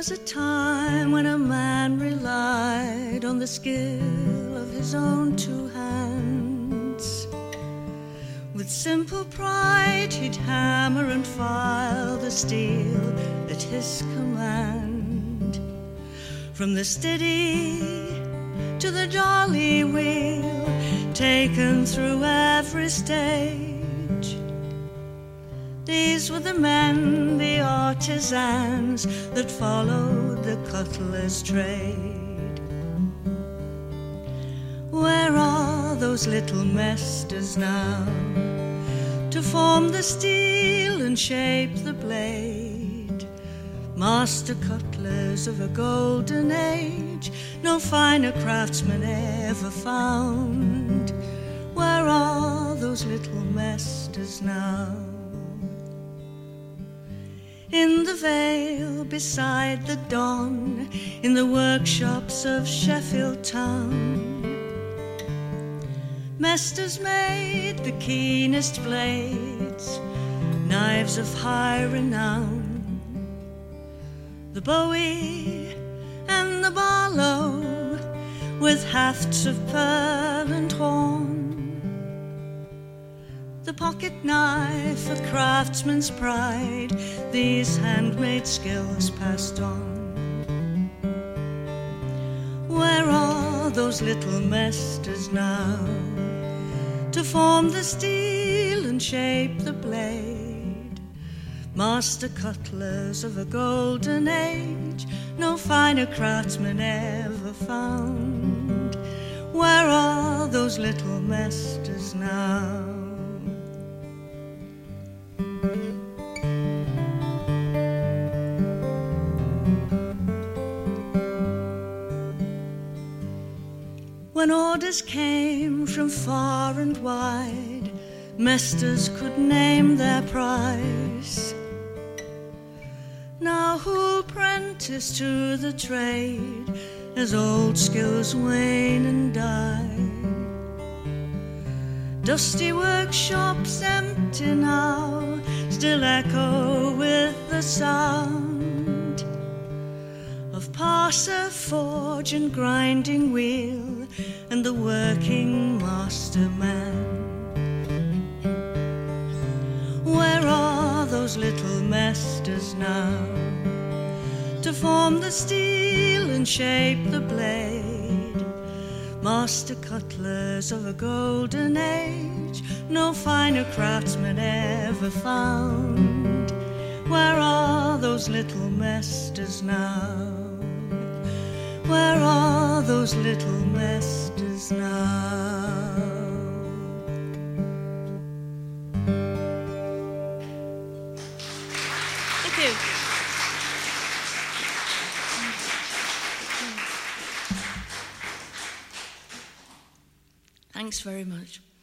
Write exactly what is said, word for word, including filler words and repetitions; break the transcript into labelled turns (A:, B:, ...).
A: was a time when a man relied on the skill of his own two hands. With simple pride he'd hammer and file the steel at his command. From the steady to the jolly wheel, taken through every stage. These were the men, the artisans, that followed the cutler's trade. Where are those little mesters now, to form the steel and shape the blade? Master cutlers of a golden age, no finer craftsman ever found. Where are those little mesters now? In the vale beside the Don, in the workshops of Sheffield town, mesters made the keenest blades, knives of high renown. The Bowie and the Barlow, with hafts of pearl and horn. The pocket knife, a craftsman's pride, these handmade skills passed on. Where are those little mesters now, to form the steel and shape the blade? Master cutlers of a golden age, no finer craftsman ever found. Where are those little mesters now? When orders came from far and wide, mesters could name their price. Now who'll prentice to the trade as old skills wane and die? Dusty workshops empty now, still echo with the sound of parser, forge and grinding wheel, and the working master man. Where are those little mesters now, to form the steel and shape the blade? Master cutlers of a golden age, no finer craftsman ever found. Where are those little mesters now? Where are those little mesters now? Thank you. Thanks very much.